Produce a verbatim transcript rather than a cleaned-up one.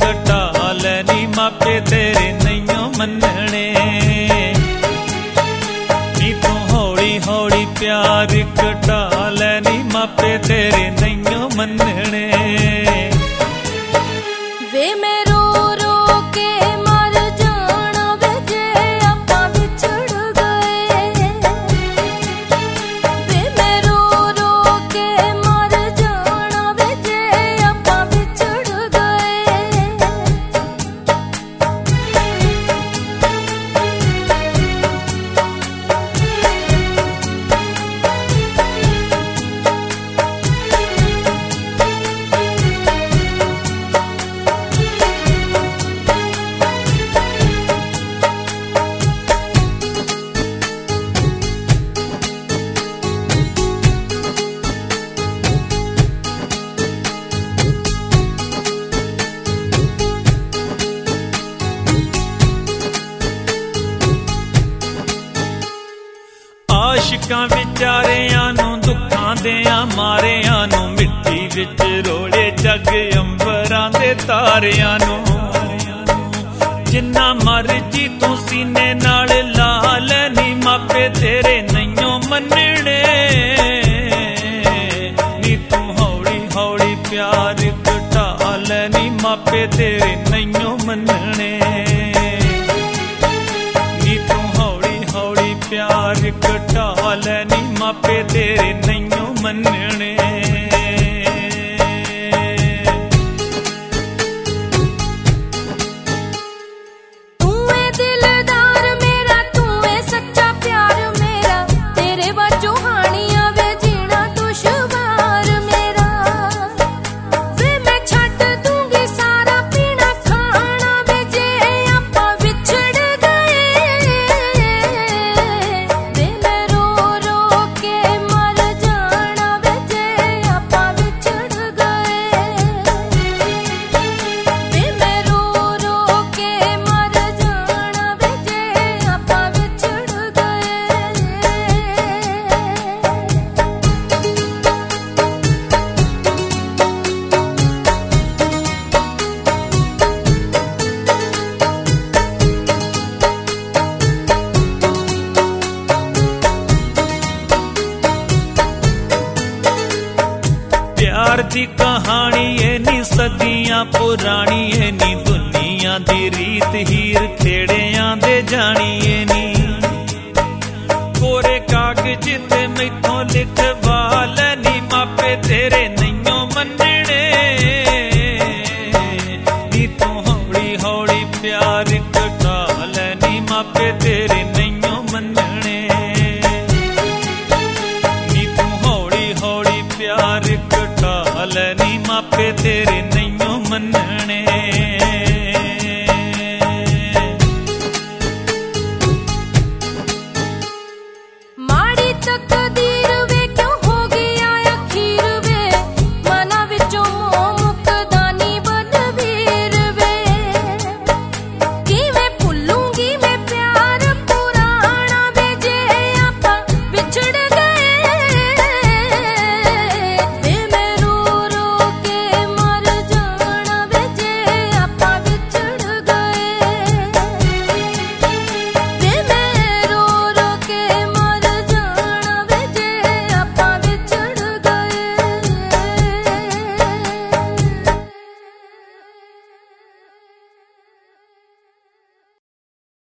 कटा लैनी मापे तेरे नैयों मनने। नी तू हौली हौली प्यार कटा लैनी मापे तेरे नैयों मनने। वे मैं रो रो के मर जाना वे जे आपां विछड़ गए। वे मैं रो रो के मर जाना वे जे आपां विछड़ गए। आशिकां विचारियां नूं दुखां देआं मारियां नूं मिट्टी विच रोड़े जग अंबरां दे तारियां नूं। जिन्ना मर्जी तू सीने नाल ला लैनी मापे तेरे नैयों मनने। नी तू हौली हौली प्यार कटा लैनी मापे तेरे नैयों मनने। प्यार कटा लैनी मापे तेरे नैयों मनने। तू है दिलदार मेरा तू है सच्चा प्यार मेरा तेरे बाजू हानियां वे जीना दुश्वार मेरा। वे मैं छड्ड दूंगी सारा पीना खाना वे जे आपां विछड़ गए। प्यार दी कहानी है नी सदियां पुरानी है नी दुनिया दी रीत हीर खेड़ियां दे जानी है नी। कोरे कागज ते मैथों लिखवा लैनी मापे तेरे नैयों मनने। नी तू हौली हौली प्यार कटा लैनी मापे तेरे नैयों मनने। नी तू हौली हौली प्यार कटा लैनी मापे तेरे नैयों मनने।